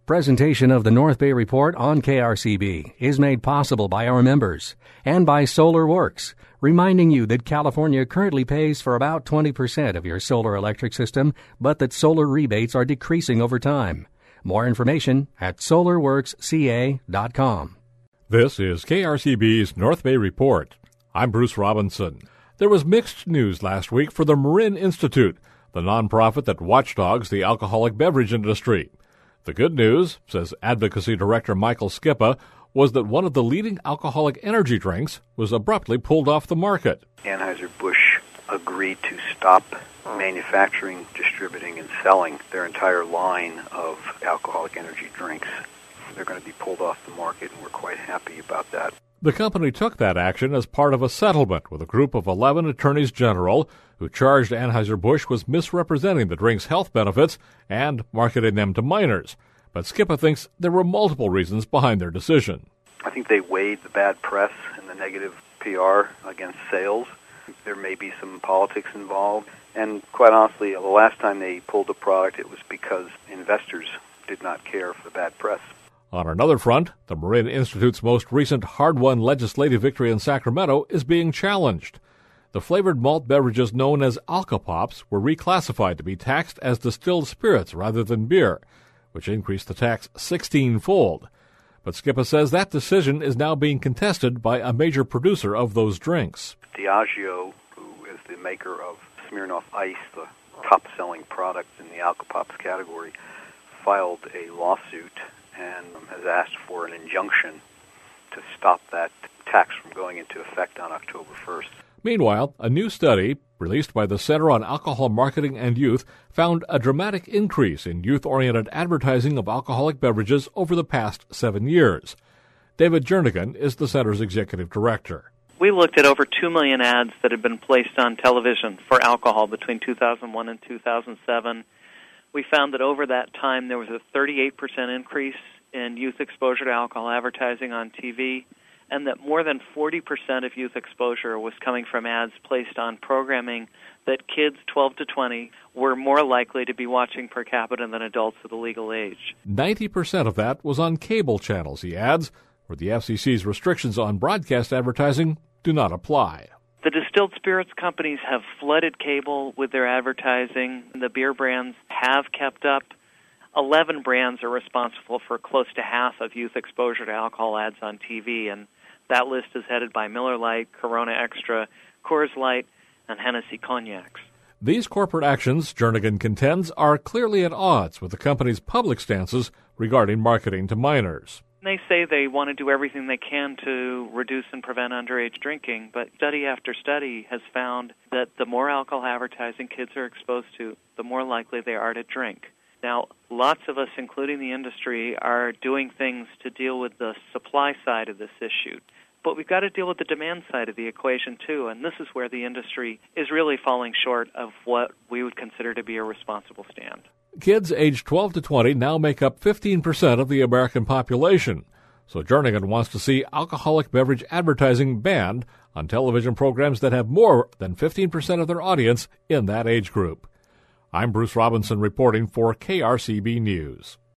Presentation of the North Bay Report on KRCB is made possible by our members and by Solar Works, reminding you that California currently pays for about 20% of your solar electric system, but that solar rebates are decreasing over time. More information at solarworksca.com. This is KRCB's North Bay Report. I'm Bruce Robinson. There was mixed news last week for the Marin Institute, the nonprofit that watchdogs the alcoholic beverage industry. The good news, says Advocacy Director Michael Skippa, was that one of the leading alcoholic energy drinks was abruptly pulled off the market. Anheuser-Busch agreed to stop manufacturing, distributing, and selling their entire line of alcoholic energy drinks. They're going to be pulled off the market, and we're quite happy about that. The company took that action as part of a settlement with a group of 11 attorneys general who charged Anheuser-Busch was misrepresenting the drink's health benefits and marketing them to minors. But Skippa thinks there were multiple reasons behind their decision. I think they weighed the bad press and the negative PR against sales. There may be some politics involved. And quite honestly, the last time they pulled the product, it was because investors did not care for the bad press. On another front, the Marin Institute's most recent hard-won legislative victory in Sacramento is being challenged. The flavored malt beverages known as Alka-Pops were reclassified to be taxed as distilled spirits rather than beer, which increased the tax 16-fold. But Skippa says that decision is now being contested by a major producer of those drinks. Diageo, who is the maker of Smirnoff Ice, the top-selling product in the Alka-Pops category, filed a lawsuit and has asked for an injunction to stop that tax from going into effect on October 1st. Meanwhile, a new study released by the Center on Alcohol Marketing and Youth found a dramatic increase in youth-oriented advertising of alcoholic beverages over the past 7 years. David Jernigan is the center's executive director. We looked at over 2 million ads that had been placed on television for alcohol between 2001 and 2007. We found that over that time there was a 38% increase in youth exposure to alcohol advertising on TV, and that more than 40% of youth exposure was coming from ads placed on programming that kids 12 to 20 were more likely to be watching per capita than adults of the legal age. 90% of that was on cable channels, he adds, where the FCC's restrictions on broadcast advertising do not apply. The distilled spirits companies have flooded cable with their advertising. The beer brands have kept up. 11 brands are responsible for close to half of youth exposure to alcohol ads on TV, and that list is headed by Miller Lite, Corona Extra, Coors Light, and Hennessy Cognacs. These corporate actions, Jernigan contends, are clearly at odds with the company's public stances regarding marketing to minors. They say they want to do everything they can to reduce and prevent underage drinking, but study after study has found that the more alcohol advertising kids are exposed to, the more likely they are to drink. Now, lots of us, including the industry, are doing things to deal with the supply side of this issue. But we've got to deal with the demand side of the equation, too, and this is where the industry is really falling short of what we would consider to be a responsible stand. Kids aged 12 to 20 now make up 15% of the American population, so Jernigan wants to see alcoholic beverage advertising banned on television programs that have more than 15% of their audience in that age group. I'm Bruce Robinson reporting for KRCB News.